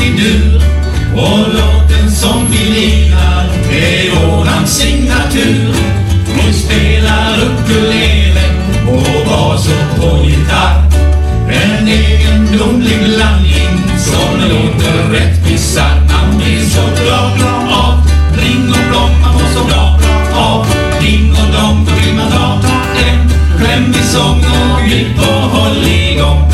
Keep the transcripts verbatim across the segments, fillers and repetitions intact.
dur. Och låten som vi lirar är våran signatur. Vi spelar ukulele och bas och på gitarr. En egendomlig blandning som låter rätt bisarr. Man blir så bra, bra av ring och blom, man mår så bra, bra av ring och dom. Då vill man ta en skämmig sång och djup och håll igång.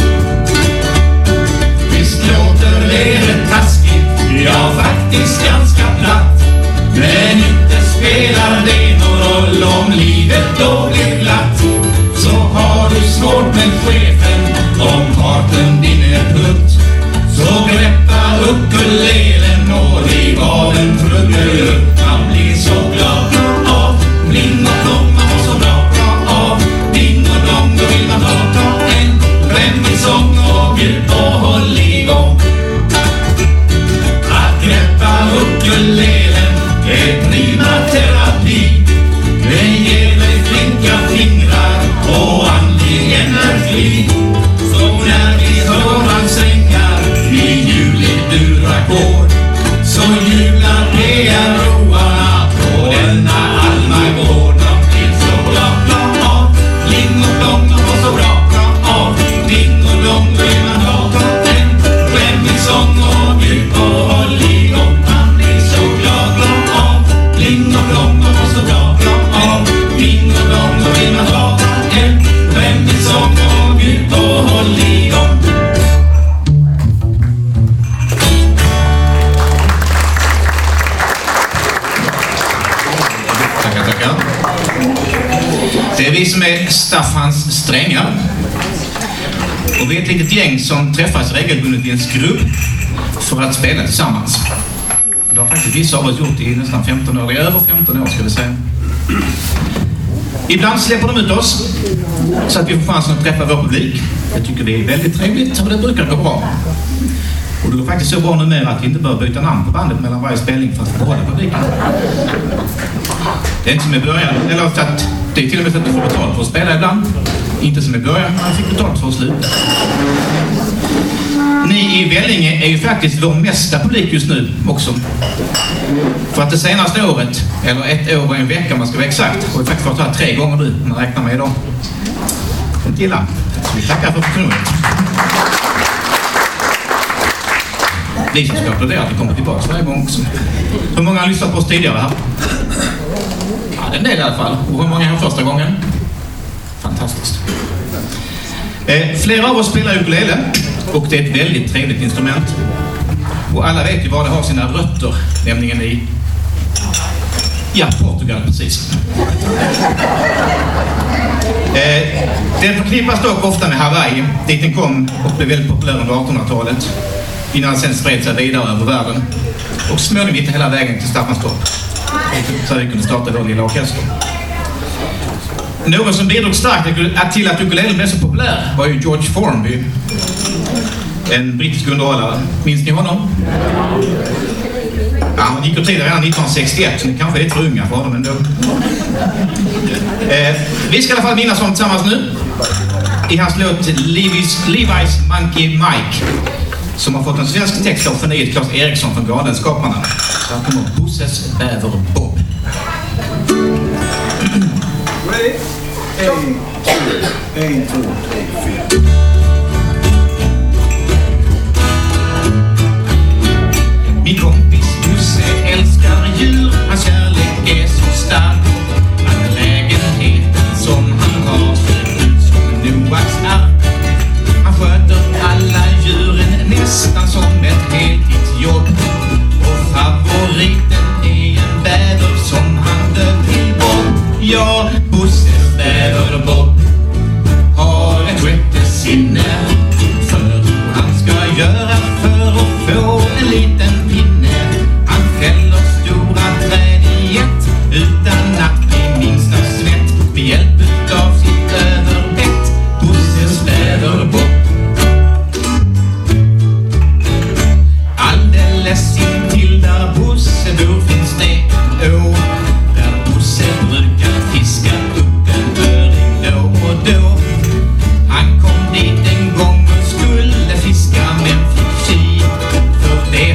Visst låter det rätt taskigt, ja faktiskt ganska platt. Men inte spelar det någon roll om livet då blir glatt. Så har du svårt med chefen om parten din är putt. Så greppa ukulelen och riv av en trudelutt. Man blir så glad av bling och blom, man mår så bra, bra av ding och dong. Då vill man ha ta en skämmig sång och bjud och håll igång. Att greppa ukulelen är prima terapi. Den ger dig flinka fingrar och andlig energi. Så när vi hör hans sängar i juligt durackord, så jublar P R-roarna på denna Almagård. De blir så glad, glad av ling och blom, de var så bra, bra av ding och dong. Då vill man ha en skämmig sång och bjud och håll igång. Man blir så glad, glad av ling och blom, de var så bra, bra av ding och dong. Då vill man ha en skämmig sång och bjud och håll igång. Tackar, tackar. Det är vi som är Staffans strängar. Och vi är ett litet gäng som träffas regelbundet i en skrubb för att spela tillsammans. Det har faktiskt vissa av oss gjort i nästan femton år, över femton år ska vi säga. Ibland släpper de ut oss så att vi får chansen att träffa vår publik. Jag tycker det är väldigt trevligt och det brukar gå bra. Och det är faktiskt så bra numera att vi inte bör byta namn på bandet mellan varje spelning för att få behålla publiken. Det är inte som i början, eller att det är till och med så att du får betalt för att spela ibland. Inte som i början, man fick betalt för att sluta. Ni i Vellinge är ju faktiskt vår mesta publik just nu också. För att det senaste året, eller ett år och en vecka man ska vara exakt, har vi faktiskt varit här tre gånger nu, man räknar med idag. Inte illa. Så vi tackar för förtroendet. Vi som ska applådera att vi kommer tillbaka varje gång också. Hur många har lyssnat på oss tidigare här? Ja, det är en del i alla fall. Och hur många här första gången? Fantastiskt. Eh, flera av oss spelar ukulele och det är ett väldigt trevligt instrument. Och alla vet ju var det har sina rötter, nämligen i ja, Portugal precis. Eh, den förknippas dock ofta med Hawaii, dit den kom och blev väldigt populär under artonhundratalet innan den sen spred sig vidare över världen och småningom gick hela vägen till Staffanstorp så vi kunde starta vår lilla orkester. Någon som bidrog starkt till att ukulelen blev så populär var ju George Formby, en brittisk underhållare. Minns ni honom? Ja, han gick och tidigare redan nittonhundrasextioett, så ni kanske är lite för unga för honom ändå. Eh, vi ska i alla fall minnas honom tillsammans nu i hans låt Levi's, Levi's Monkey Mike, som har fått en svensk text av förnyet Claes Eriksson från Galenskaparna. Så här kommer Bosses bäver Bob. Ready? En, två, en, två, tre, fyra. Min kompis Bosse älskar djur, hans kärlek är så stark. Angelägenheten som han har ser ut som Noaks ark. Han sköter alla djuren nästan som ett heltidsjobb. Och favoriten är en bäver som han döpt till Bob. Ja, Bosses bäver Bob har ett sjätte sinne för hur han ska göra för att få en liten pinne. Han fäller stora träd i ett utan att bli minsta svett med hjälp av sitt överbett. Bosses bäver Bob. Alldeles intill där Bosse bor finns det en å där Bosse brukar fiska upp en öring då och då. Han kom dit en gång och skulle fiska men fick tji, för det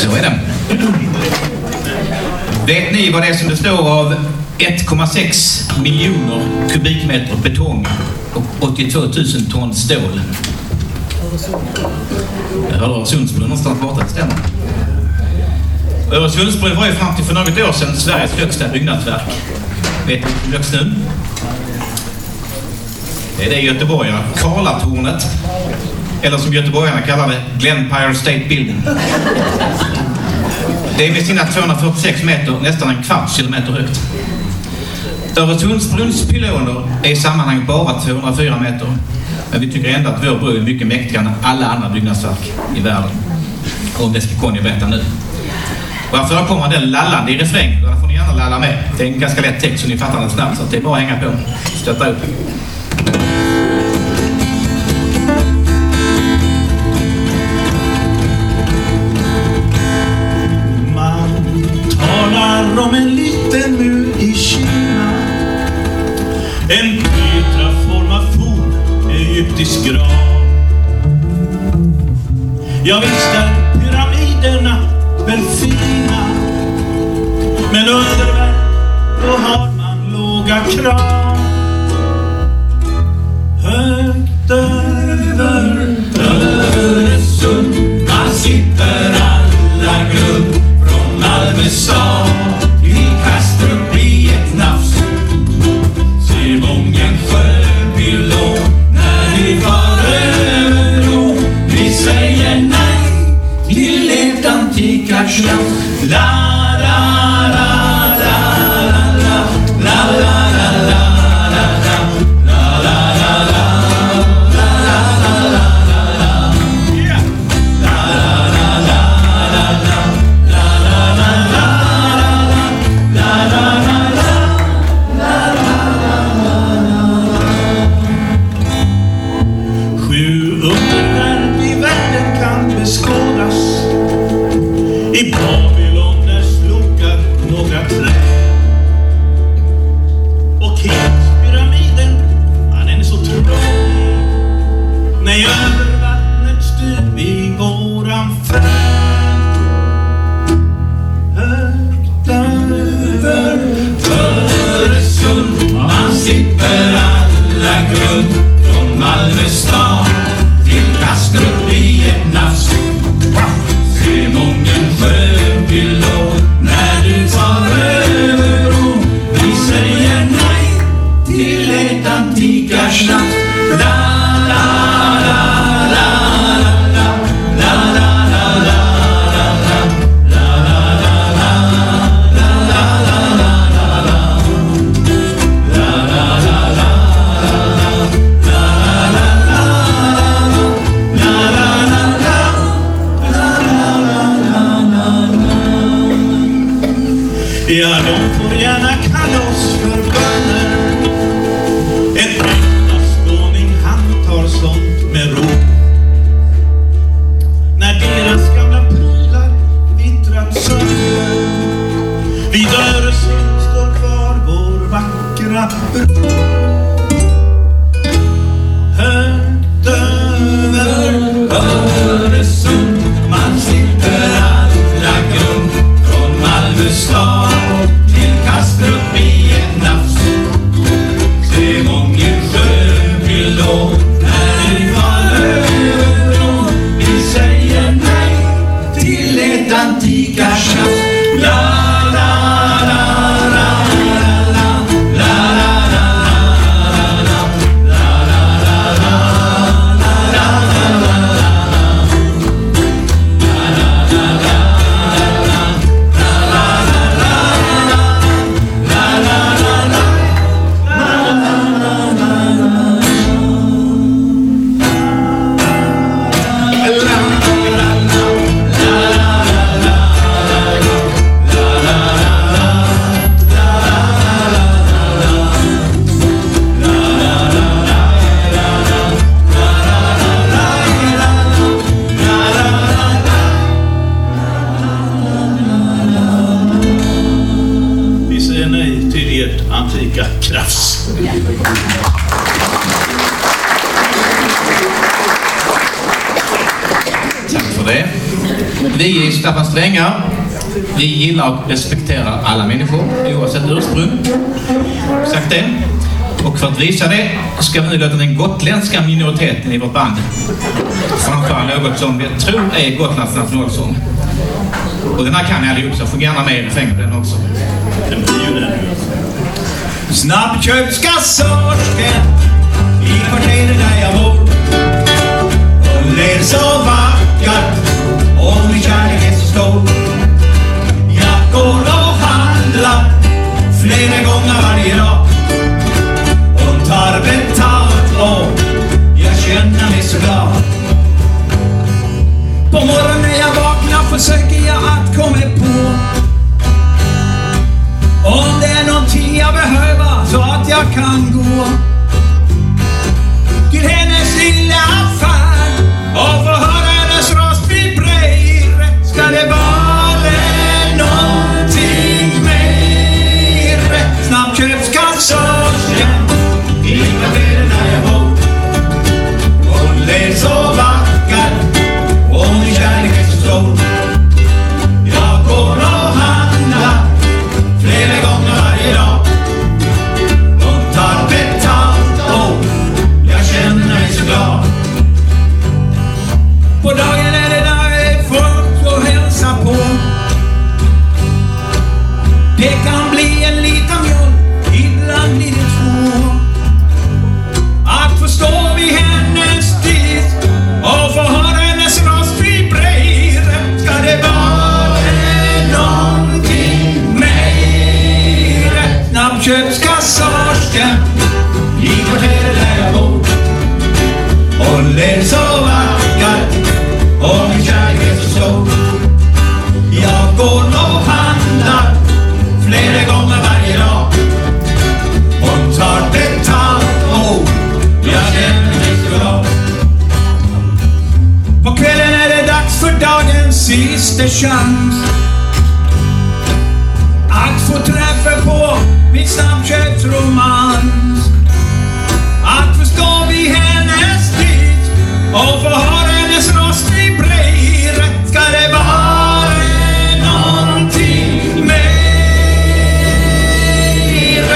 Så är det. Vet ni vad det är som består av ett komma sex miljoner kubikmeter betong och åttiotvå tusen ton stål? Jag hörde Öresundsbron någonstans borta, det stämmer. Öresundsbron var ju fram till för något år sedan Sveriges högsta byggnadsverk. Vet ni hur högst nu? Det är det Göteborg, Karlatornet. Eller som göteborgarna kallar det, Glenpire State Building. Det är med sina tvåhundrafyrtiosex meter nästan en kvarts kilometer högt. Öresundsbrons pyloner är i sammanhang bara tvåhundrafyra meter. Men vi tycker ändå att vår bro är mycket mäktigare än alla andra byggnadsverk i världen. Om det ska Conny berätta nu. Varför kommer den lallande i refräng? Då får ni gärna lalla med. Det är en ganska lätt text så ni fattar den snabbt, så det är bara att hänga på. Stötta upp. Om en liten mur i Kina, en petraformad forn egyptisk grav. Ja, visst är pyramiderna väl fina, men under världen då har man låga krav. Högt över Öresund man sitter alla grund från Malmö stad. Kastrup i ett nafs. Se mången sjöpilå när vi far över bro. Vi säger nej till ett antika slott. La la la la la la la la la i Babylon där slokar några träd. Och Keopspyramiden, ja, den är så tråkig. Nej, över vattnet styr vi våran färd. Högt över Öresund man sitter alla grund från Malmö stad till Kastrup i ett nafs. Se mången sjöpilå när du tar över bro. Vi säger nej till ett antika slott. La la la la la la la la la ja, de får gärna kalla oss för bönder. En enaståning han tar sånt med ro. När deras gamla prylar vittrat sönder, vid Öresund står kvar vår vackra bro. Högt över Öresund man sitter alla grund från Malmö stad till Kastrup i ett nafs. Se mången sjöpilå när vi far över bron. Vi säger nej till ett antika tjafs. La la la la la la la antika krafts. Tack för det. Vi är Staffan Strängar. Vi gillar och respekterar alla människor oavsett ursprung. Sagt det. Och för att visa det ska vi nu låta den gotländska minoriteten i vårt band framföra något som vi tror är Gotlands nationalsång. Och den här kan jag allihop, så får gärna med i refrängen på den också. Den blir ju den. Snabbköpskassörsken i kvarteret där jag bor, och ler så vackert och min kärlek är så stor. Jag går och handlar flera gånger varje dag och tar betalt, och jag känner mig så glad. På morgonen när jag vaknar försöker jag att komma på om det är någonting jag behöver så att jag kan gå till hennes lilla affär och få höra hennes röst vibrera. Ska det vara någonting mer? Snabbköpskassörskan i kvarteret där jag bor, och ler så vackert och min kärlek är så stor. Jag går och handlar flera gånger varje dag och tar betalt, och jag känner mig så glad. På dagen är det där är folk att hälsa på. Det kan bli en liten mjölk, ibland blir det två. Att förstå vid hennes disk och få höra hennes röst vibrera. Ska det vara någonting mer? Snabbköpskassörskan i kvarteret där jag bor, och ler så vackert och min kärlek är så stor. Jag går och handlar flera gånger varje dag och tar betalt, och jag känner mig så glad. På kvällen är det dags för dagens sista chans att få träffa på min snabbköpsromans. Att förstå vid hennes disk och få höra hennes röst vibrera. Ska det vara någonting mer?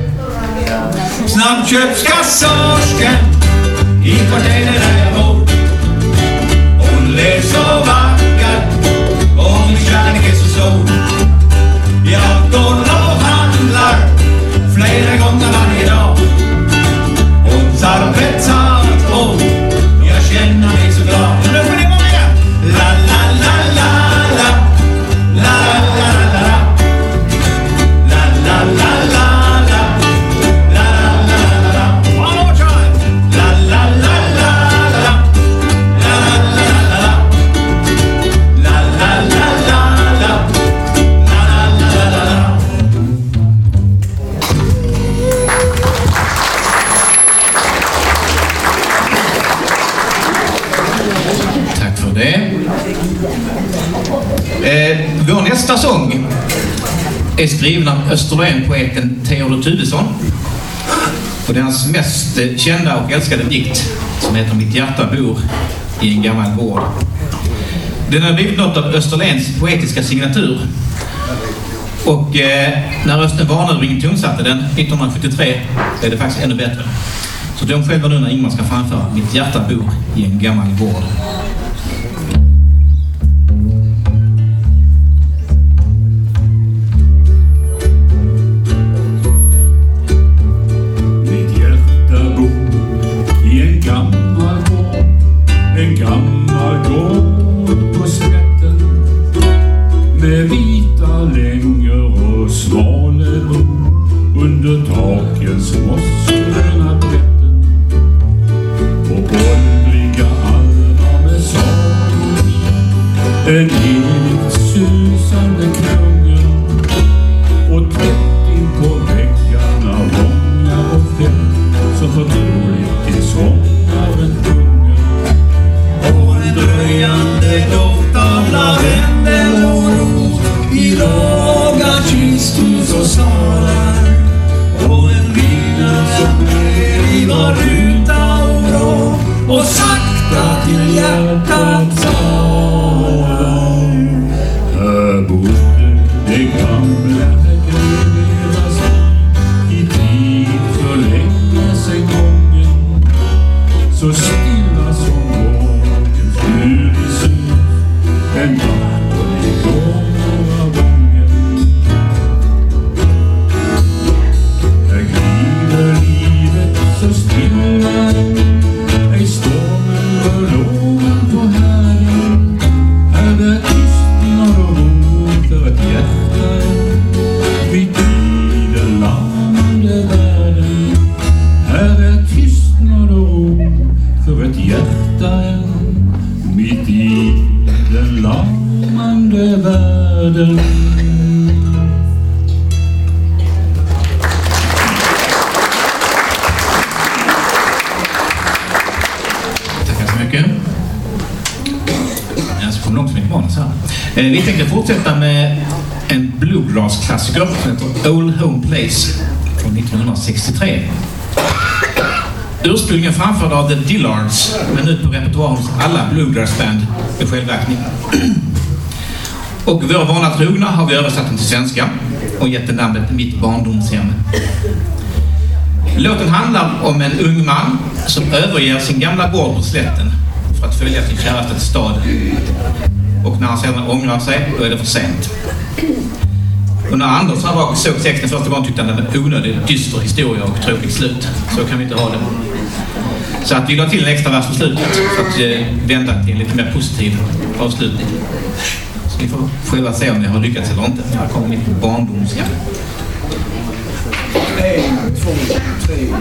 Snabbköpskassörskan i kvarteret där jag bor, hon ler så vackert och min kärlek är så stor. Jag går och handlar flera gånger varje dag och tar betalt, och jag känner mig så glad. Nu får ni vara med! La la la la la, la la la la, la la la la la, la la la la. One more time! La la la la la, la la la la, la la la la la, la la la la. Tack för det. Eh, vår nästa sång är skriven av Österlen-poeten Theodor Tubesson, och det är hans mest kända och älskade dikt som heter Mitt hjärta bor i en gammal gård. Den har blivit något av Österlens poetiska signatur, och eh, när Östen Warnerbring tonsatte den nittonhundrasjuttiotre är det faktiskt ännu bättre. Så de själva nu när Ingmar ska framföra Mitt hjärta bor i en gammal gård. Mitt hjärta bor i en gammal gård, en gammal gård på slätten, med vita längor och svalebor under takens mossgröna brätten, och åldriga alvar med sagor i, en evigt susande klunga, och tätt in på väggarna vångar och fält som förtroligt till sångaren sjunger. Och en dröjande doft av lavendel och ros i låga kisthus och salar, och en vila som döden. Tackar så mycket. Jag ska få långt för mitt manus här. Vi tänkte fortsätta med en bluegrass-klassiker som heter Old Home Place från nittonhundrasextiotre. Ursprungligen framförd av The Dillards, men ut på repertoaren hos alla bluegrassband med självaktning. Och våra vana trogna har vi översatt den till svenska och gett den namnet Mitt barndomshem. Låten handlar om en ung man som överger sin gamla gård på slätten för att följa sin käraste till staden. Och när han sedan ångrar sig, då är det för sent. Och när Anders han var såg texten första gången tyckte han att det var en onödig, dyster historia och tråkigt slut. Så kan vi inte ha det. Så att vi la till en extra vers på slutet för att eh, vända till en lite mer positiv avslutning. Så ni får själva se om ni har lyckats eller inte. Här kommer mitt barndomshem. En, två, tre, fyra.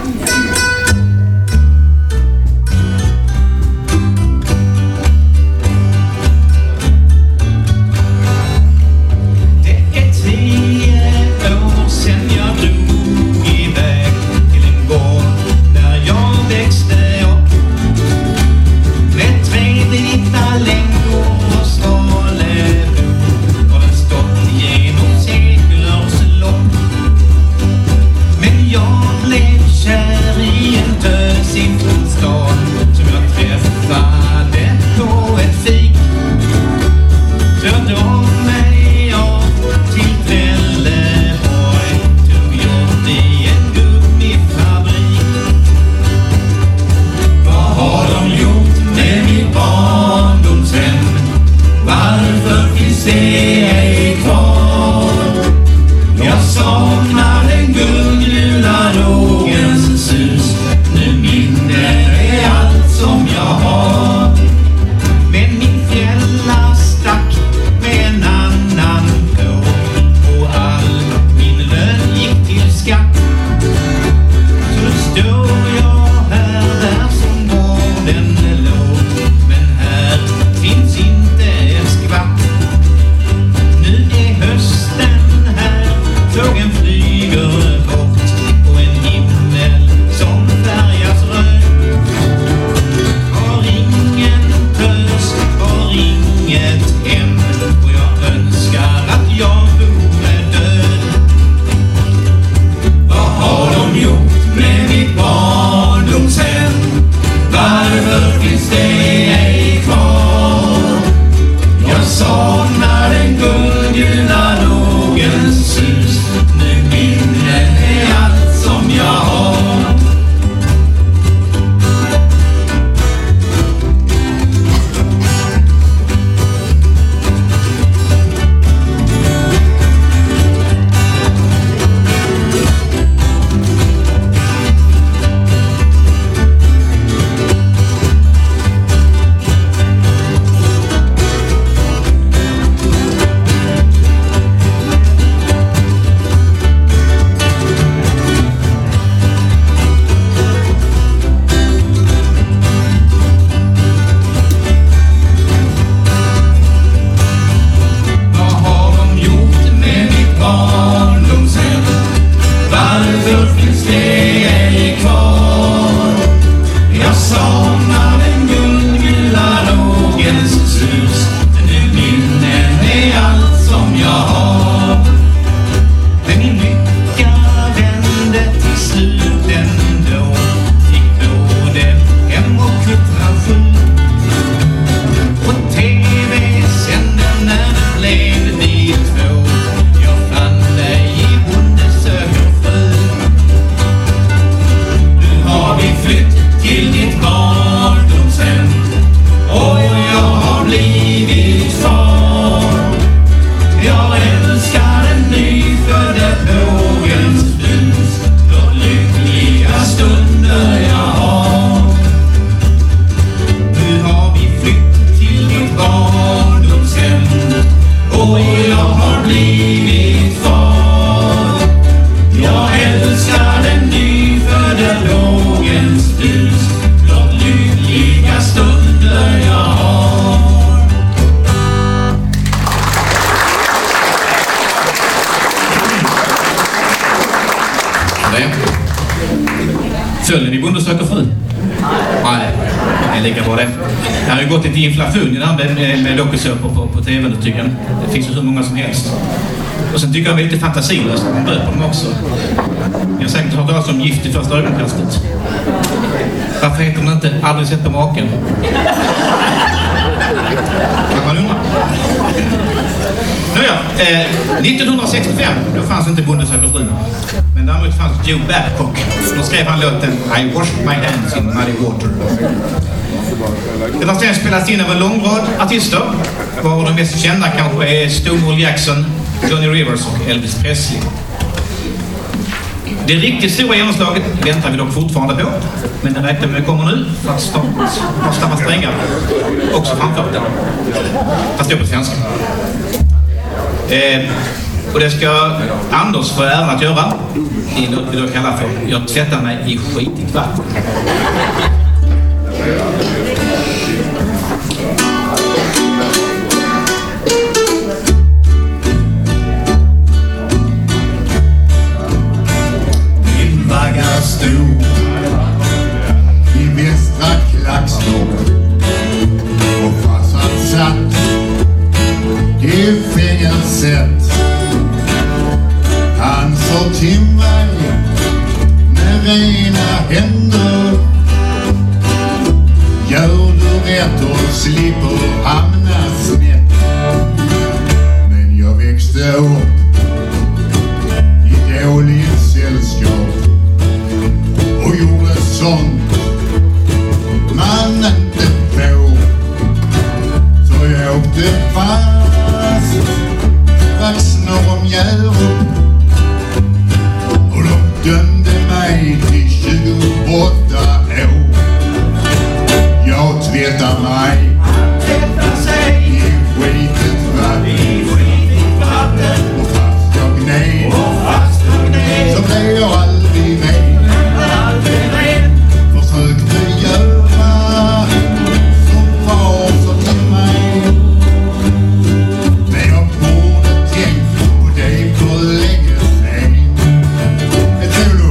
det. Följer ni Bonde söker fru? Nej, det är lika bra det. Det har ju gått lite inflation i det här med, med dokusåpor på, på tv nu, tycker jag. Det finns ju hur många som helst. Och sen tycker jag det är lite fantasilöst att man döper dem också. Jag har säkert hört talas om Gift i första ögonkastet. Varför heter man inte Aldrig sett på maken? Kan man undra. Nåja, eh, nittonhundrasextiofem, då fanns inte Bonde söker fru. Men däremot fanns Joe Babcock. Då skrev han låten I washed my hands in muddy water. Den har sedan spelats in av en lång rad artister, varav de mest kända kanske är Stonewall Jackson, Johnny Rivers och Elvis Presley. Det riktigt stora genomslaget väntar vi dock fortfarande på, men den räknar med kommer nu för att Staffan Strängar också framfört den. Fast det på svenska. Eh, och det ska Anders få äran att göra i något vi då kallar för Jag tvättar mig i skitigt vatten. Min vagga stod i västra Klackstorp och farsan satt i fängelset. Han sa till mig med rena händer: gör du rätt och slipper hamna snett. Men jag växte upp i dåligt sällskap och gjorde sånt man inte får. Så jag åkte fast vaxna om Hjärup och de dömde mig till tjugoåtta år. Jag tvättar mig i skitigt vatten och fast jag gned så blev jag aldrig ren. Försökte göra som var så till mig, men jag borde tänkt på dig för länge sedan. Ett solo.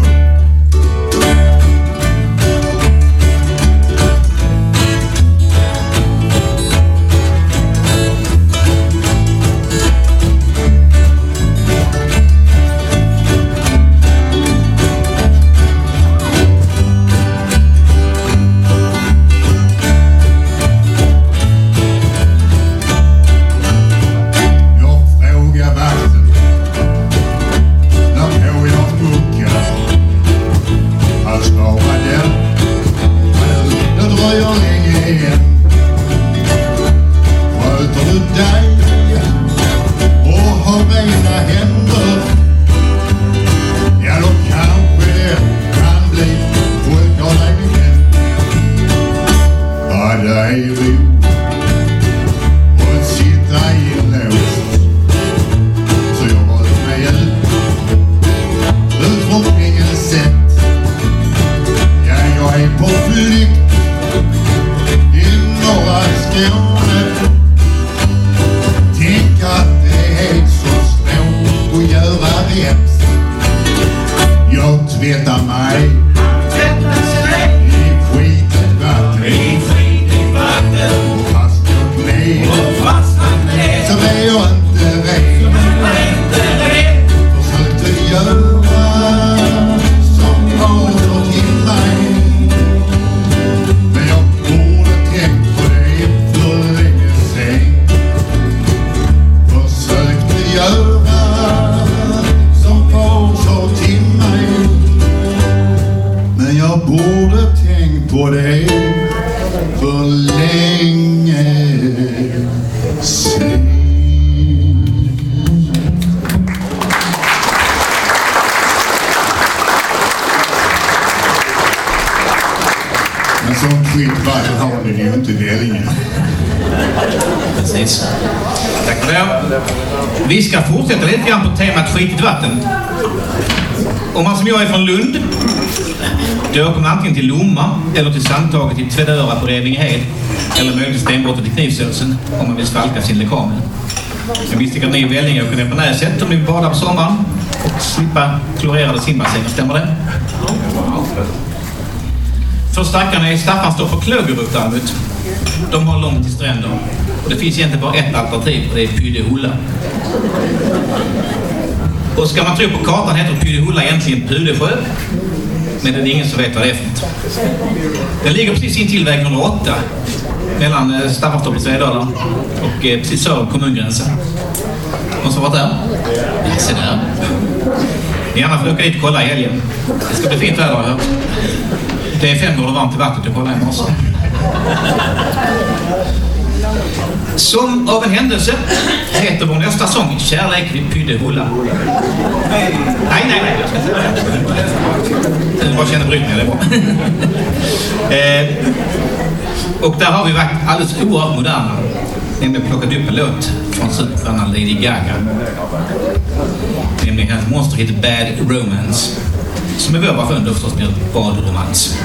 Precis. Tack för det. Vi ska fortsätta lite grann på temat skitigt vatten. Om man som jag är från Lund, då åker man antingen till Lomma eller till Sandtaget i Tväddöra på Revingehed eller möjligtvis stenbrottet i Knivsölsen om man vill svalka sin lekamel. Jag visste att ni i Vellinge åker ner på Näset om ni vill bada på sommaren. och slippa klorerade simbassänger, stämmer det? För stackarna i Staffanstorp och Klögeruptalvet. De har långt till stränder. Och det finns egentligen bara ett alternativ, och det är Pydehulla. Och ska man tro på kartan heter Pydehulla egentligen Pudesjö. Men det är ingen som vet vad det är för något. Den ligger precis in till väg hundraåtta. Mellan Staffanstorp och Svedala. Och eh, precis söder om kommungränsen. Någon som varit där? Ja, se där. Ni gärna får åka dit och kolla i helgen. Det ska bli fint väder, har jag hört. Det är fem grader varmt i vattnet att kolla i morse. Som av en händelse heter vår nästa sång Kärlek vid Pydehulla. Nej, nej, nej, jag ska inte säga det. Jag bara känner brytning, det är bra. eh, och där har vi varit alldeles oerhört moderna. Nämligen plockat upp en låt från superstjärnan Lady Gaga. Nämligen hennes monster heter Bad Romance. Som är vår version då förstås blir badromans.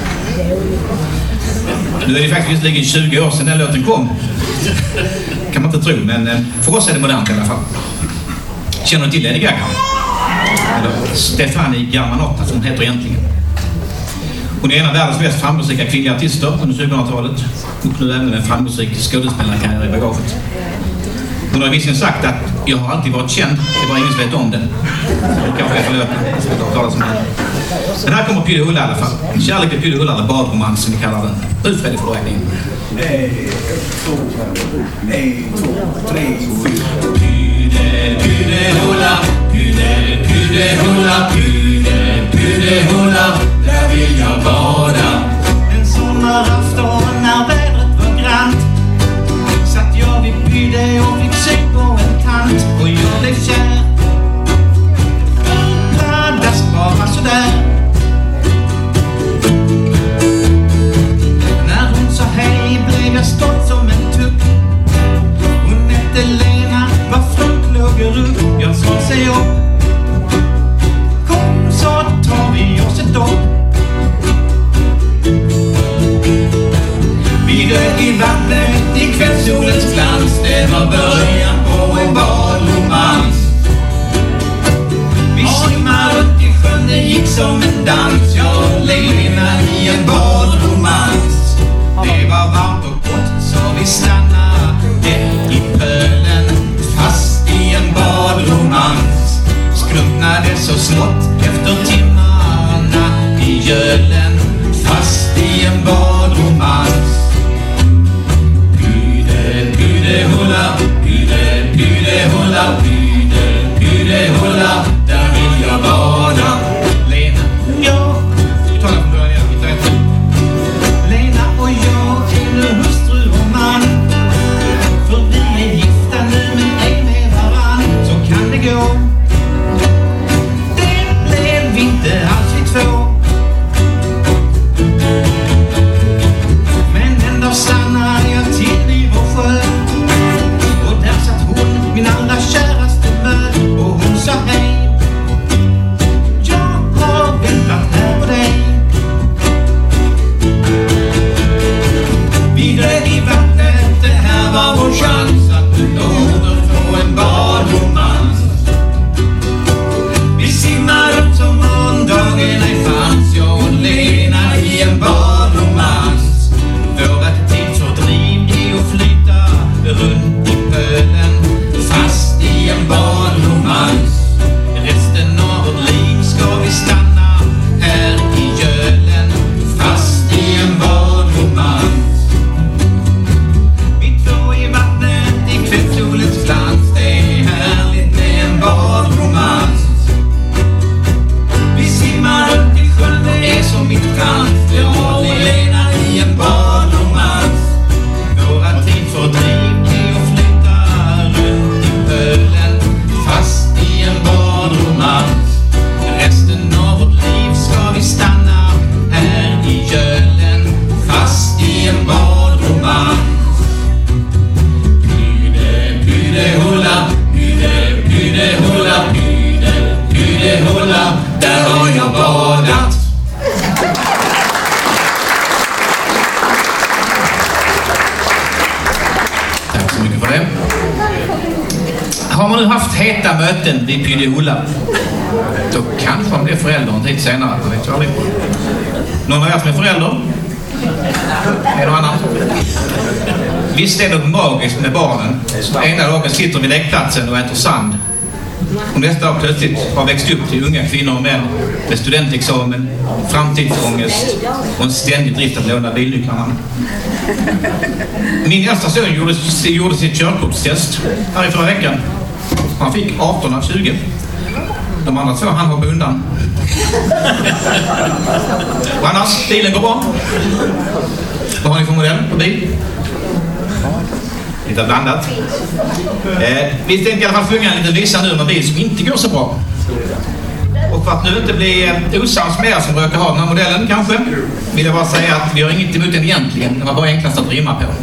Nu är det faktiskt lika tjugo år sedan den låten kom. Kan man inte tro, men för oss är det modernt i alla fall. Känner du till Lady Gaga? Eller Stefani Germanotta som hon heter egentligen. Hon är en av världens mest framgångsrika kvinnliga artister under tjugohundratalet. Och nu även en framgångsrik skådespelarkarriär i bagaget. Hon har visserligen sagt att jag har alltid varit känd, det var ingen som vet om det. Det kanske är förlåten. Men här kommer Pydehulla i alla fall. Kärlek vid Pydehulla, eller badromans som vi kallar den. Ut Fredrik för räkning. ett, två, ett, två, tre, fyra. Pyde, Pydehulla, Pyde, Pydehulla, Pyde, Pydehulla, där vill jag bada. En sommarafton när vädret var grant satt jag vid Pyde och fick se på en kant och jag blev kär. Badast bara sådär. När hon sa hej blev jag stolt som en tupp. Hon hette Lena, var från Klögerup. Jag sa sig upp. Kom så tar vi oss ett dopp. Vi dök i vattnet i kvällssolens glans. Det var början på en badromans. Vi simmade ut i sjön, det gick som en dans. Jag Lena i en badromans. Det var varmt och gott så vi stannade i pölen. Fast i en badromans. Skrumpnade så smått efter timmarna i gölen. Fast i en badromans. Pydehulla, Pyde, Pydehulla, Pyde, Pydehulla, där vill jag bada. Lena, Ja, vi tar den från början, vi tar ett. Lena och jag är nu hustru och man. För vi är gifta nu men ej med varann. Så kan det gå. Det blev inte alls vi två. Men en dag stannade jag till vid vår sjö. Och där satt hon, min allra käraste mö. Och hon sa hej. Jag har väntat här på dig. Vi dök i vattnet, det här var vår chans att nu återfå en badromans. Vi simmade upp som måndagen ej fanns. Jag och Lena i en badromans. Vårat tidsfördriv är att flyta runt i pölen. Fast i en badromans. Resten av vårt liv ska vi stanna här i gölen. Fast i en badromans. Vi två i vattnet i kvällssolens glans. Det är härligt med en badromans. Vi simmar upp i sjön, det är som mitt trans. Jag och Lena i en badromans. Våra tidsfördriv är att flytta runt i pölen. Fast i en badromans. Resten av vårt liv ska vi stanna här i gölen. Fast i en badromans. Pyde, Pydehulla, Pyde, Pydehulla, Pyde, Pydehulla, där har jag badat. Tack så mycket för det. Har man nu haft heta möten vid Pydde-Ola. Då kanske man blir förälder en tid senare. Man vet ju aldrig. Någon av er som är förälder? Är någon annan? Visst är det något magiskt med barnen. Ena dagen sitter vi vid lekplatsen och äter sand. Och nästa dag plötsligt har växt upp till unga kvinnor och män med studentexamen, framtidsångest och en ständig drift att låna bilnycklarna. Min äldsta son gjorde, gjorde sitt körkortstest här i förra veckan. Han fick arton av tjugo. De andra två han hoppade undan. Och annars, bilen går bra. Vad har ni för modell på bil? Lite blandat. Eh, vi tänkte i alla fall sjunga en liten visa nu om en bil som inte går så bra. Och för att nu inte bli eh, osams med er som brukar ha den här modellen kanske, vill jag bara säga att vi har inget emot den egentligen. Det var bara enklast att rimma på.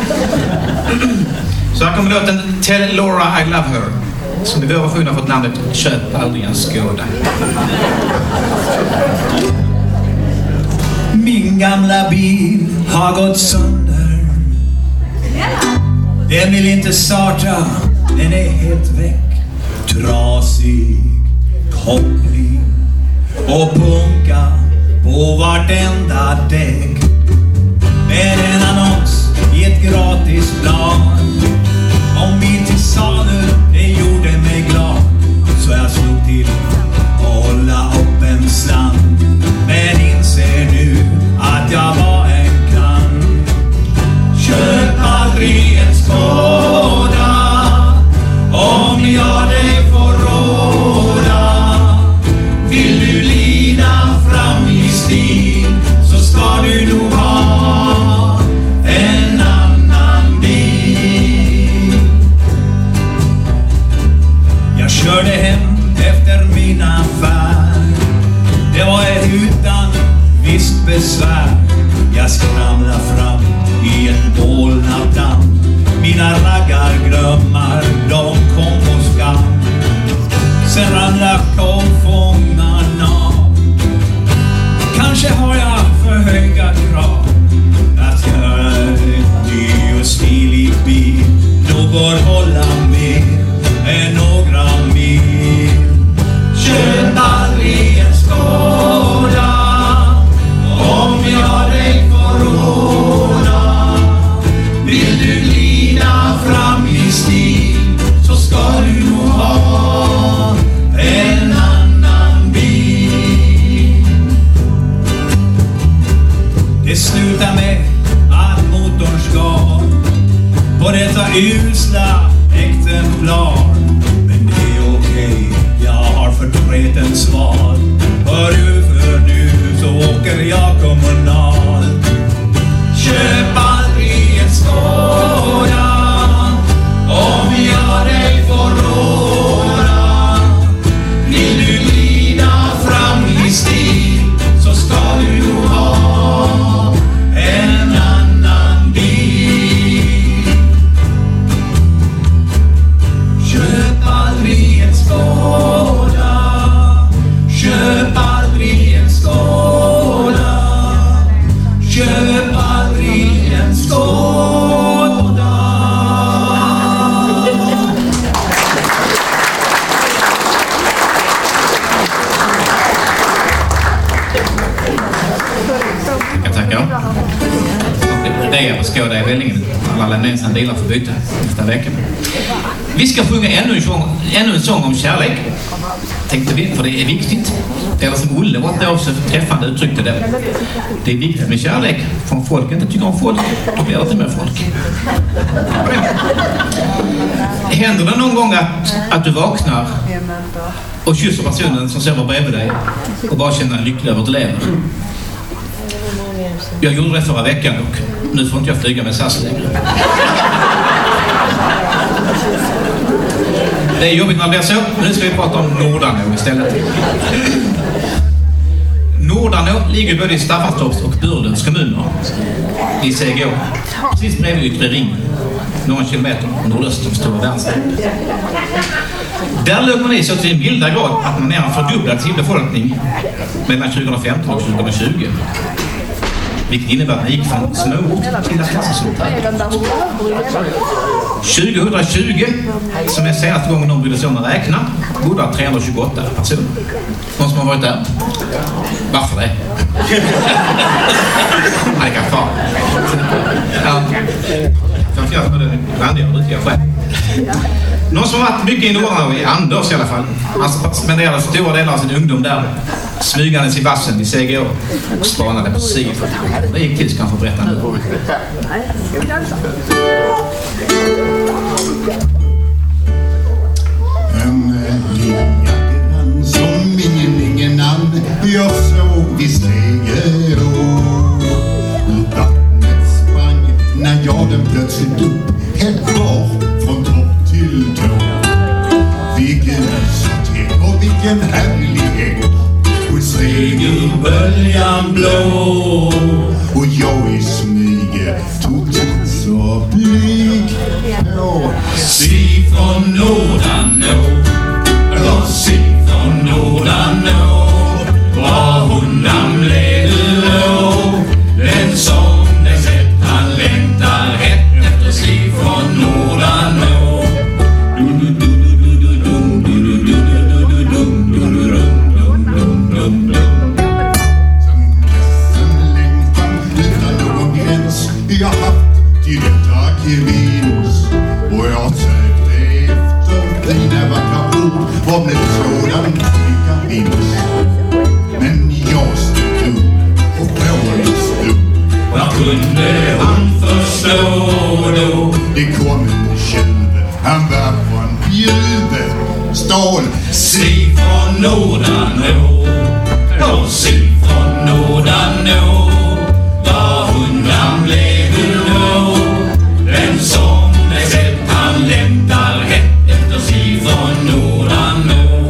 Så här kommer låten Tell Laura I Love Her, som i vår version har fått namnet Köp aldrig en Skoda. Min gamla bil har gått sönder. Den vill inte starta, den är helt väck. Trasig koppling och punka på vartenda däck. Med en annons i ett gratis blad om bil till salu, det gjorde mig glad. Så jag slog till och hålla upp en slant. Men inser nu att jag var en klant. Köp aldrig en Skoda om jag dig får råda. Vill du lida fram i stil så ska du nog ha en annan bil. Jag körde hem efter min affär. Det var ett utan visst besvär. Jag skramlade fram i en molnad damm. Mina raggargrömmar, de kom på skam. Sen ramlade kolfångarna. Kanske har jag för höga krav. Jag ska höra en ny och stilig bil. Då bör hålla mer än några mil. Köp aldrig en Skoda om jag dig får råda. Vill du glida fram i stil så ska du nog ha en annan bil. Det slutar med att motorn ska på detta usla exemplar. Men det är okej, jag har förtreten svar. Hör du för nu så åker jag kommunal. Köp aldrig en Skoda om jag dig får råda. Vill du glida fram i stil så ska du nog ha en annan bil. Köp aldrig en Skoda. Köp aldrig en Skoda. Köp aldrig en Skoda. Jag tackar. Det är på Skoda i Vällingen. Alla lämnar in sina bilar för byte nästa vecka. Vi ska sjunga ännu en sång, ännu en sång om kärlek. Tänkte vi, för det är viktigt. Det är som Olle var inte också träffande uttryckte det. Det är viktigt med kärlek. För om folk inte tycker om folk, då blir det inte med folk. Händer det någon gång att, att du vaknar och kysser personen som sover bredvid dig och bara känner lycklig över att du lever? Jag gjorde det förra veckan och nu får inte jag flyga med S A S längre. Det är jobbigt när det blir så. Nu ska vi prata om Nordanå istället. Nordanå ligger både i Staffanstorps och Burlövs kommuner i C G Å. Precis bredvid Yttre Ring, några kilometer nordöst om Stora Värnsten. Där låg man i så till en milda grad att man mer än fördubblat sin befolkning mellan tjugohundrafemton och tjugohundratjugo. Vilket innebär att man gick från småort till att kasta som tjugohundratjugo, som är senaste gången de brydde sig om att räkna, bodde trehundratjugoåtta personer. Någon som har varit där? Varför det? Nej, kan fan. Ja. Framförallt med det randiga och riktiga själv. Någon som har varit mycket i Norrland, i Anders i alla fall. Han spenderade stora delar av sin ungdom där. Smygandes i vassen i C G O och spanade på sig. Det gick till, ska han få berätta nu. En lilla grann som ingen, ingen namn jag såg i Stegerå. Vattnet sprang när jag den plötsligt upp helt var från topp till tå. Vilken steg och vilken härlighet. Och Stegerböljan blå. Och jag i smyge tog tids och blick på. Si från Nordanå, ja, si från Nordanå, var hon namnleder lå. Den som den sett han längtar hett efter si från Nordanå. Jag haft till detta gevinst. Och jag sökte efter dina vackra ord om en sådan lycka vinst. Men jag stod dum och dåligt stum. Vad kunde han förstå då? Det kom en tjuv, han var från Bjuve stål. Si från Nordanå, ja, si från Nordanå, var hon namnleder lå. Den som det sett han längtar hett efter si från Nordanå.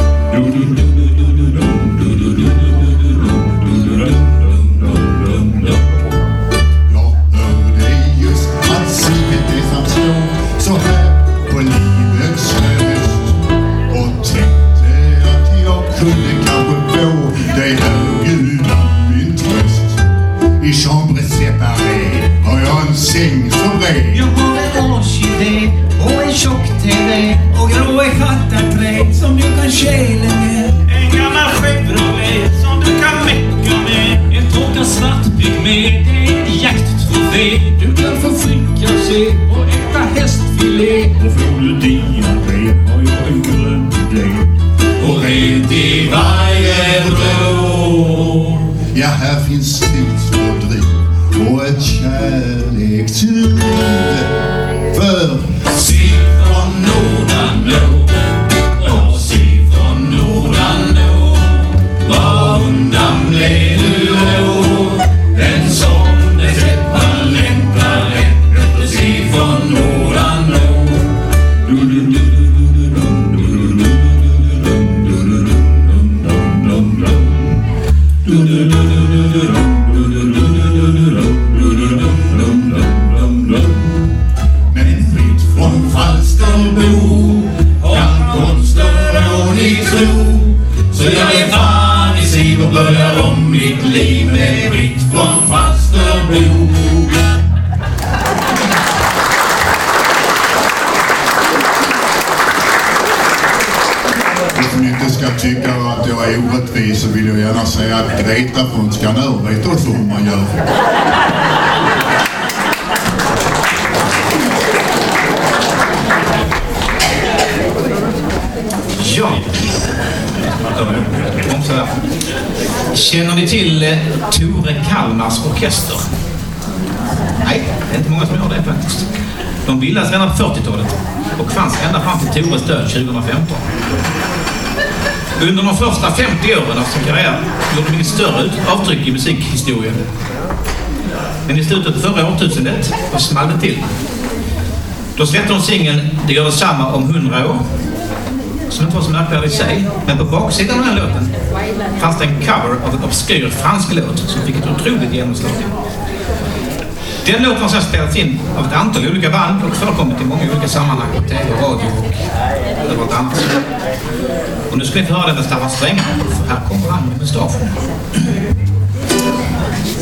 Jag hörde just att Sivert är som stå så här på livets höst. Och tänkte att jag kunde kanske få dig högljudda min tröst. I chambre séparée har jag en säng som red. Jag har en orkidé och en tjock-tv Och grå är fattarträd som du kan käla med. En gammal Chevrolet som du kan mecka med. En torkad svart pygmé, det är en jakttrofé. Du kan få frikassé och äta hästfilé. Och får du diarré har jag en grön blé. Och rent i varje vrå. Ja, här finns tidsfördriv och ett kärleksliv. För Si från Nordanå, ja, si från Nordanå, var hon namnleder lå. Den som det sett han längtar efter si från Nordanå. men fritt från Falsterbo kan konsten ni tro. Så jag är fan i siv och börjar om mitt liv med Britt från Falsterbo. som inte ska tycka att jag är orättvis så vill jag gärna säga att Greta från Skanör vet också hur man gör. Ja. Kom så här. Känner ni till eh, Tore Kalmars orkester? Nej, det är inte många som gör det faktiskt. De bildades redan på fyrtiotalet och fanns ända fram till Tores död tjugohundrafemton. Under de första femtio åren av sin karriär gjorde de inget större avtryck i musikhistorien. Men i slutet av förra årtusendet då small det till. Då släppte de singeln Det gör detsamma om hundra år, som inte var så märkvärdig i sig, men på baksidan av den här låten fanns det en cover av en obskyr fransk låt som fick ett otroligt genomslag. Den låten har sedan spelats in av ett antal olika band och förekommit i många olika sammanhang på tv och radio och överallt annat. Och nu ska vi få höra den med Staffan Sträng, för här kommer han med mustaschen.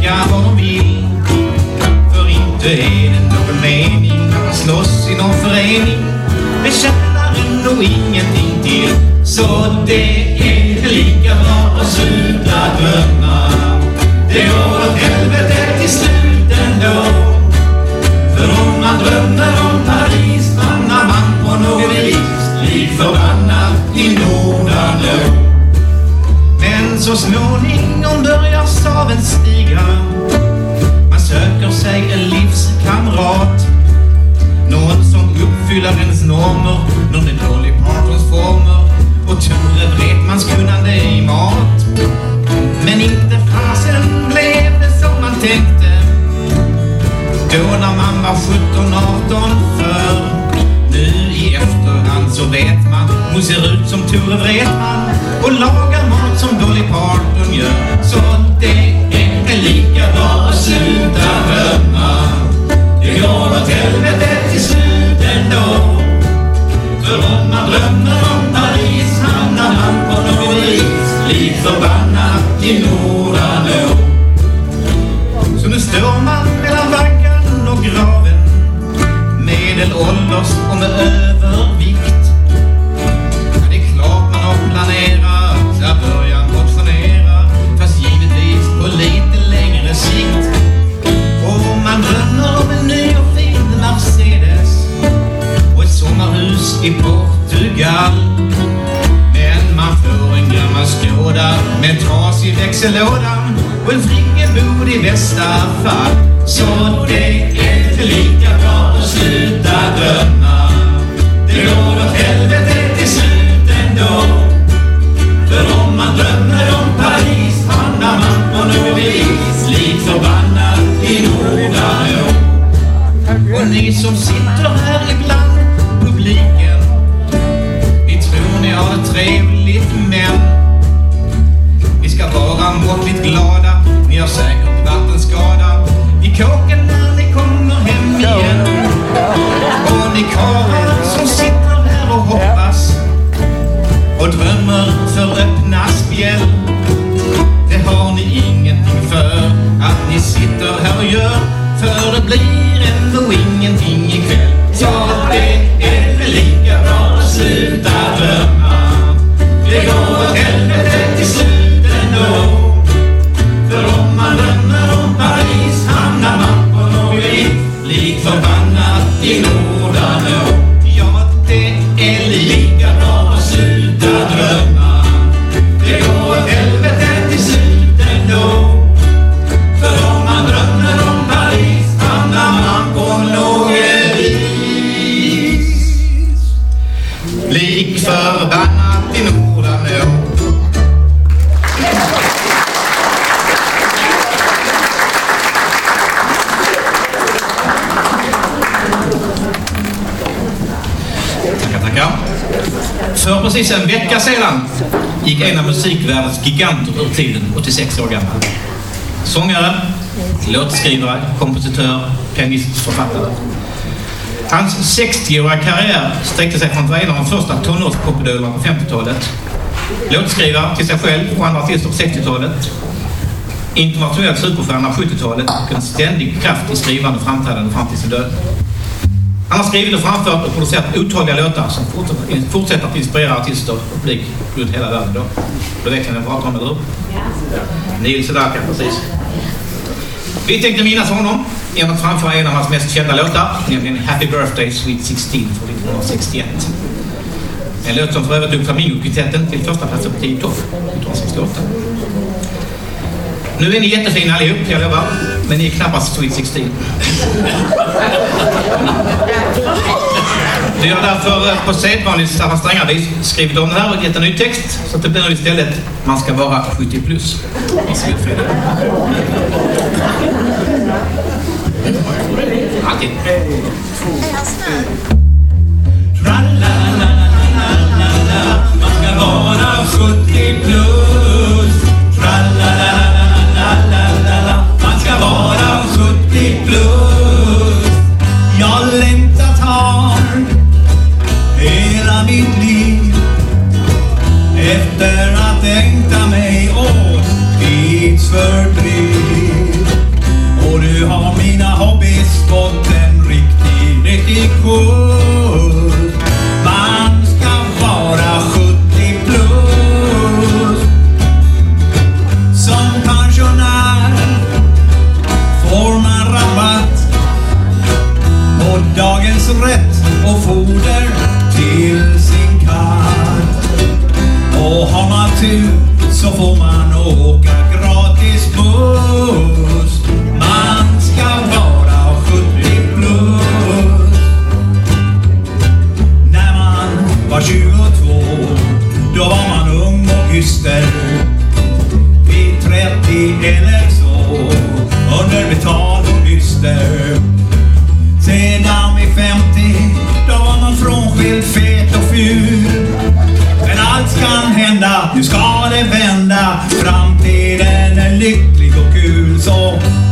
tycka vad de vill. För inte är det någon mening när man slåss i någon förening. Det tjänar ändå ingenting till. Så det är lika bra att sluta drömma. Det går åt helvete till slut ändå. För om man drömmer om Paris hamnar man på något vis lik förbannad i Nordano. Men så småningom börjar staven stiga. Man söker sig en livskamrat. Någon som uppfyller ens normer. Någon är Dolly Partons former. Och Tore Wretmans kunnande i mat. Men inte fasen blev det som man tänkte. Då när man var sjutton arton för. Nu i efterhand så vet man. Hon ser ut som Tore Wretman. Och lagar mat som Dolly Parton gör. Så det är lika bra att sluta drömma. Det går åt helvete till slut ändå. För om man drömmer om Paris hamnar man på något vis lik förbannad i Nordano. Så nu står man mellan vaggan och graven. Medelålders och med övervikt. Ja, det är klart man har planerat att börja motionera. Fast givetvis på lite längre sikt. Och man drömmer om en ny och fin Mercedes. Och ett sommarhus i Portugal. Men man får en gammal Skoda med trasig växellåda. Och en friggebod i bästa fall. Så det är lika bra att sluta drömma. Det går åt helvete till slut ändå. För om man drömmer om Paris hamnar man på något vis lik förbannad i Nordano. Och ni som sitter här ibland, publiken, vi tror ni har det trevligt, men vi ska vara måttligt glada. Ni har säkert vattenskada i kåken när ni kommer hem igen. Och ni karlar som sitter här och hoppas och drömmer för öppna spjäll. Det har ni ingenting för att ni sitter här och gör. För det blir ändå ingenting ikväll. Så det är väl lika bra att sluta drömma. Det går åt helvete till slut ändå. För om man drömmer om Paris hamnar man på något vis lik förbannad i Nordano. Ja, det är lika bra att sluta drömma. Det går åt helvete till slut ändå. För om man drömmer om Paris hamnar man på något vis lik förbannad i Nordano. För precis en vecka sedan gick en av musikvärldens giganter ur tiden, åttiosex år gammal. Sångare, låtskrivare, kompositör, pianist, författare. Hans sextioåriga karriär sträckte sig från en av de första tonårspopulärerna på femtiotalet. Låtskrivare till sig själv och andra artister på sextiotalet. Internationell superstjärna på sjuttiotalet och en ständig kraft i skrivande och framträdande fram till sin död. Han har skrivit och framfört och producerat otaliga låtar som fortsätter, fortsätter att inspirera artister och publik runt hela världen då. Då vet jag när jag pratar om det, eller? Neil Sedaka, precis. Vi tänkte minnas honom genom att framföra en av hans mest kända låtar, nämligen Happy Birthday Sweet sexton från nittonhundrasextioett. En låt som för övrigt tog Flamingo-kvintetten till första platsen på tio topp nittonhundrasextioåtta. Nu är ni jättefina allihop, jag lovar. Men ni är knappast Sweet sexton. Vi har därför på sedvanligt Staffan Strängarvis skrivit om det här och gett en ny text. Så att det blir istället man ska vara sjuttio plus. Varsågod Fredrik. Alltid. Man ska vara sjuttio plus. Man ska vara sjuttio plus. Jag längtat har hela mitt liv efter att ägna mig åt tidsfördriv.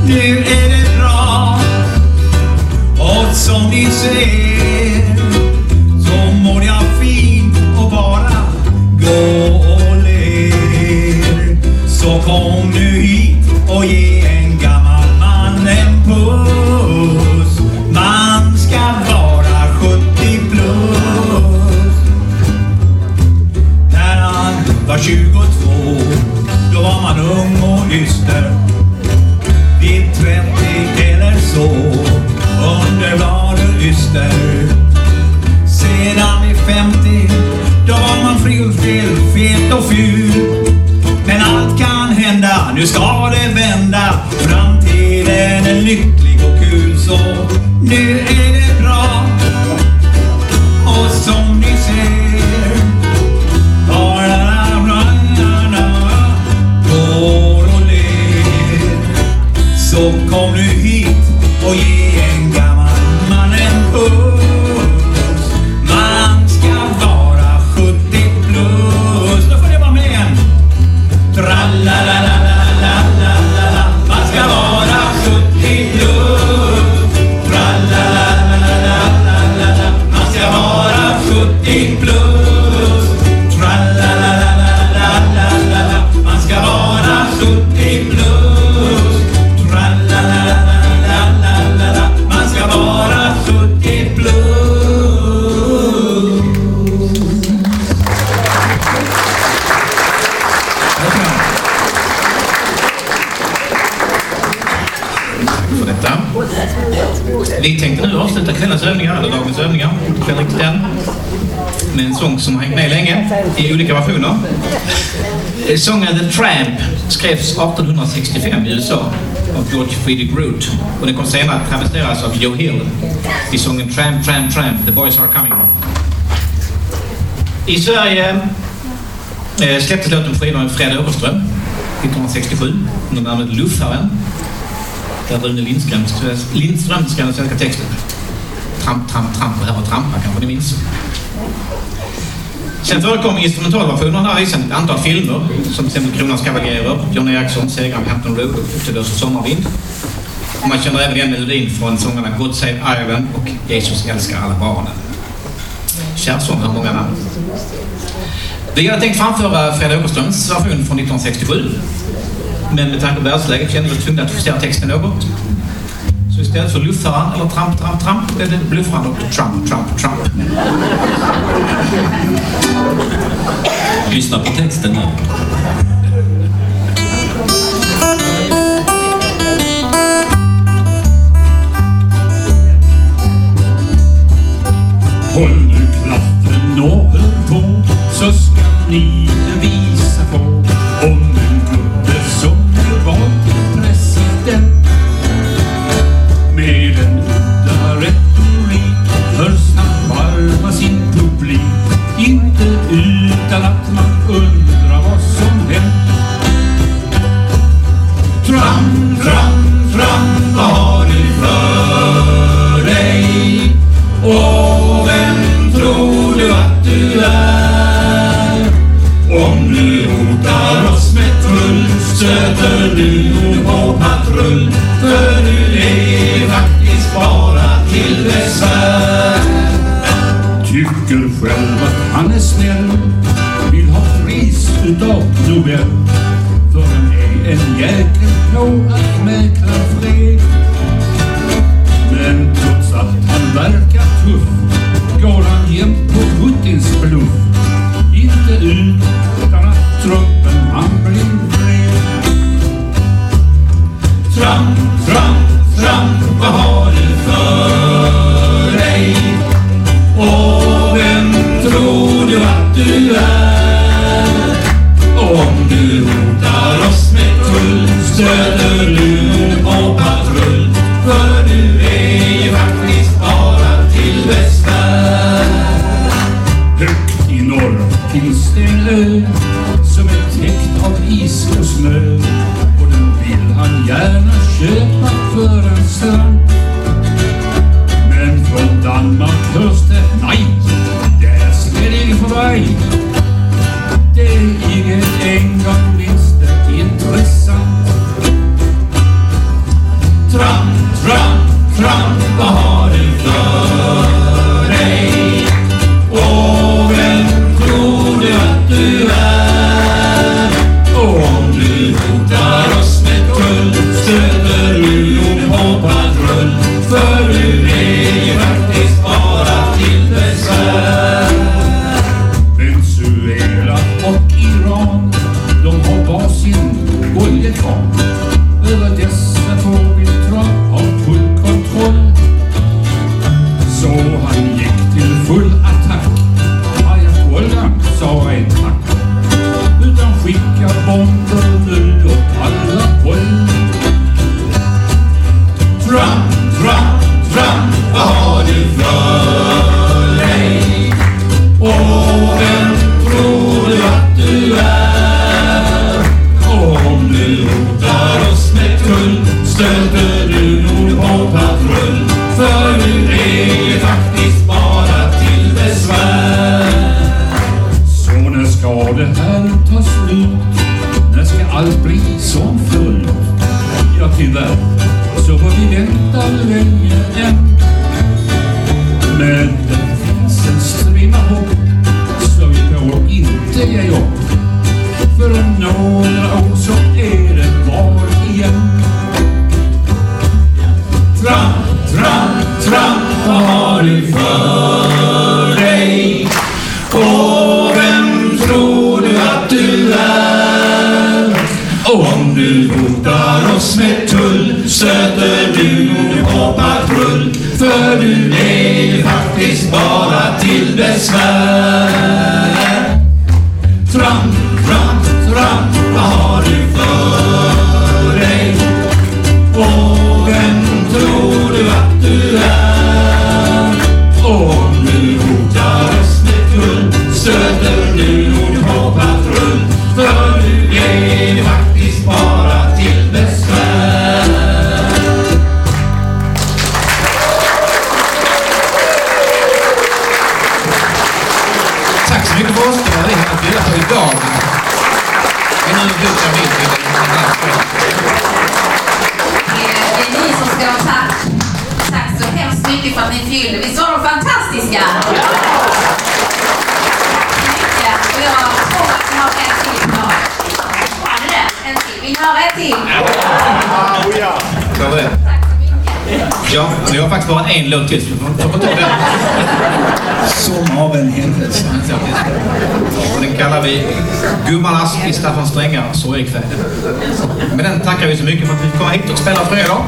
nu är det bra. Och som ni ser så mår jag fint och bara gå och ler. Så kom nu hit och ge en gammal man en puss. Man ska vara sjuttio plus. När han var tjugotvå, då var man ung och yster. Vid trettio eller så, underbar och yster. Sedan vid femtio, då var man frill, fel, fet och ful. Men allt kan hända, nu ska det vända. Framtiden är lycklig och kul, så nu är det bra. Och som ni ser, går och ler. Så kom nu hit och ge en gammal man en puss. Man ska vara sjuttio plus. Då får det vara med igen. Tralalalalalalalala. Man ska vara sjuttio plus. Tralalalalalalalala. Man ska vara sjuttio plus. Tralalalalalalalala. Man ska vara sjuttio plus. Tralalalalalalalala. Man ska vara sjuttio plus. För detta. Vi tänkte nu avsluta kvällens övningar, eller dagens övningar, inte riktigt den, med en sång som har hängt med länge i olika versioner. Sången The Tramp skrevs arton sextiofem i U S A av George Friedrich Root, och den kom senare att travesteras av Joe Hill i sången Tramp, Tramp, Tramp, The Boys Are Coming. I Sverige eh, släpptes låten på skivan med Fred Åkerström nittonhundrasextiosju under namnet Luffaren, där Rune Lindström, Lindström skrev den svenska texten. Tramp, tramp, tramp och här var trampa, kanske ni minns. Sen förekom instrumentalversioner här i ett antal filmer, som till exempel Kronans kavaljerer, John Eriksson, Segrar av Hampton Road och Utelös och Sommarvind. Och man känner även igen melodin från sångerna God Save Ireland och Jesus älskar alla barnen. Kärsång har många namn. Vi hade tänkt framföra Fred Åkerströms version från nittonhundrasextiosju, men med tanke på världsläget kände vi oss tvungna att justera texten något. Så istället för luffaren eller tramp, tramp, tramp är det bluffaren och Trump, Trump, Trump. Lyssna på texten nu. Håll nu klaffen nåvel på, så ska ni visa på om en gubbe som är vald till president. Med en udda retorik hörs han varma sin publik, inte utan att man undrar vad som hänt. Tram, tram, tram, vad har du för dig? Och vem tror du att du är? Om du hotar oss med trull, stöter du nog på patrull, för du är faktiskt bara till besvär. Tycker själv att han är snäll, vill ha pris utav Nobel, för han är en jäkel på att mäkla fred. Men trots att han verkar tuff, går han jämt på Putins bluff, inte utan att truppen han blir bred. Tramp, tramp, tramp, vad har du för dig? Och vem tror du att du är? Om du hotar oss med tull, stöter du på patrull, för du är ju faktiskt bara till besvär. Högt i norr finns det en ö som är täckt av is och snö, och den vill han gärna köpa för en slant. Men från Danmark hörs det nej, det är släding för mig. Det är inget en gång minst intressant. Tramp, vad har du för dig? Och vem tror du att du är? Och om du hotar oss med tull, stöter du nog på patrull, för du är ju faktiskt bara till besvär. Venezuela och Iran, de har varsin oljekran. Över dessa får vi Trump har full kontroll. Så han gick till full attack. Ayatollah sa en tack, utan skicka bomber nu åt alla håll. Trump, Trump, Trump, vad har du för dig? Och vem tror du att du är? Och om du hotar oss med tull, stöter du nog på patrull, för du är ju faktiskt bara till besvär. Så när ska det här ta slut? När ska allt bli som förut? Ja, tyvärr så får vi vänta länge än. Men det finns en strimma hopp, så vi får inte ge upp. För om några år så är det val igen. Trump, Trump, Trump, vad har du för dig? Och vem tror du att du är? Och om du hotar oss med tull, stöter du nog på patrull, för du är ju faktiskt bara till besvär. Trump, Trump, Trump, vad har du för dig? Och vem tror du att du är? Och om du hotar oss med tull, stöter du nog på patrull, för du är ju faktiskt bara till besvär. Tack så mycket för oss. Det var det att bjuda på idag. Vi nu bjuder vi till Det är ni som ska ha tack. Tack så hemskt mycket för att ni fyllde. Visst var de fantastiska? Tack så mycket. Och jag tror att ni har rätt till idag. Var det det? En till. Vill ni ha rätt till? Så var det. Tack så mycket. Ja, vi har faktiskt bara en låt till. Så får ta den. Som av en händelse. Och den kallar vi Gummarnas i Staffan Strängar sorgkväll. Med den tackar vi så mycket för att vi kommer hit och spelar för er idag.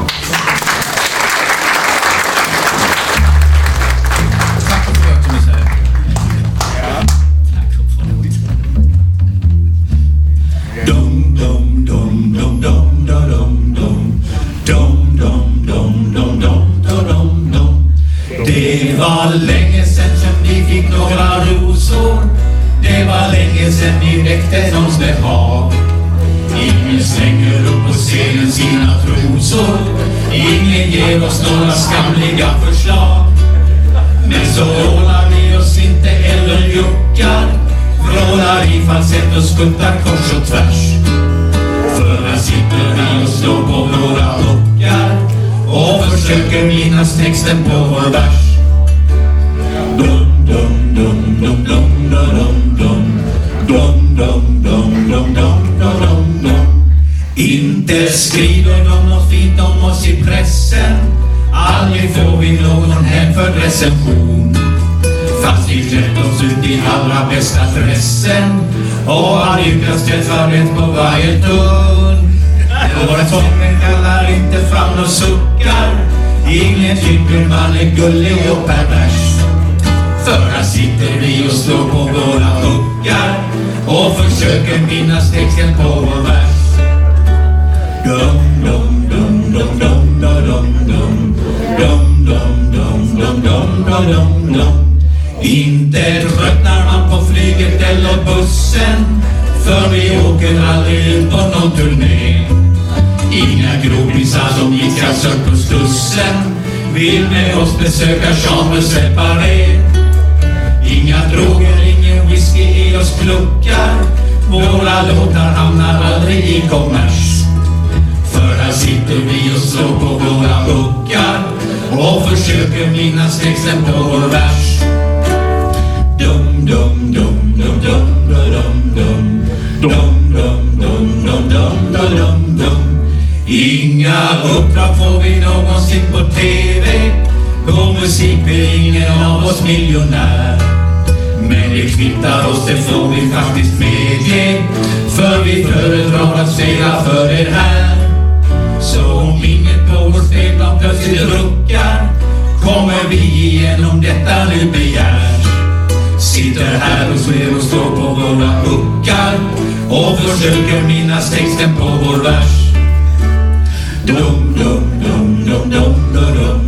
Tack för det, som ni säger. Tack för det. Dum dum dum dum dum dum dum dum dum dum dum dum dum dum. Det var länge sen som vi fick några rosor. Det var länge sen vi väckte någons behag. Ingen slänger upp på scenen sina trosor. Ingen ger oss några skamliga förslag. Men så ordnar vi oss inte eller juckar. Vrålar i falsett och skuttar kors och tvärs. För här sitter vi och slår på våra puckar och försöker minnas texten på vår vers. Dum dum dum dum dum dum dum dum dum dum dum dum dum dum. Inte skriver de något fint om oss i pressen. Aldrig får vi någon hemförd recension. Fast vi klätt oss ut i allra bästa dressen och har lyckats träffa rätt på varje ton. Våra sånger kallar inte fram och suckar. Ingen tycker man är gullig och pervers. För här sitter vi och slår på våra puckar och försöker minnas texten på vår vers. Dum dum dum dum dum dum dum dum dum dum dum dum dum dum dum. Inte tröttnar man på flyget eller bussen, för vi åker aldrig ut på någon turné. Inga gropisar som gickar sört på Slussen vill med oss besöka Chambre Separé. Inga droger, ingen whisky i oss kluckar. Våra låtar hamnar aldrig i kommers. För här sitter vi och slår på våra puckar och försöker minnas texten på vår vers. Dum, dum, dum, dum, dum, dum, dum, dum, dum, dum, dum, dum, dum, dum, dum. Inga uppdrag får vi någonsin på tv, och musik blir ingen av oss miljonär. Men det kvittar oss, det får vi faktiskt medge, för vi föredrar att spela för er här. Så om inget på vår spelplan plötsligt ruckar, kommer vi igenom detta nu begär. Sitter här och ser och står på våra huckar och försöker minnas texten på vår vers. Dum, dum, dum, dum, dum, dum, dum.